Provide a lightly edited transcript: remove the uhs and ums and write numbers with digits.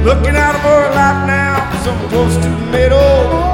Looking out for a life now, somewhere close to the middle.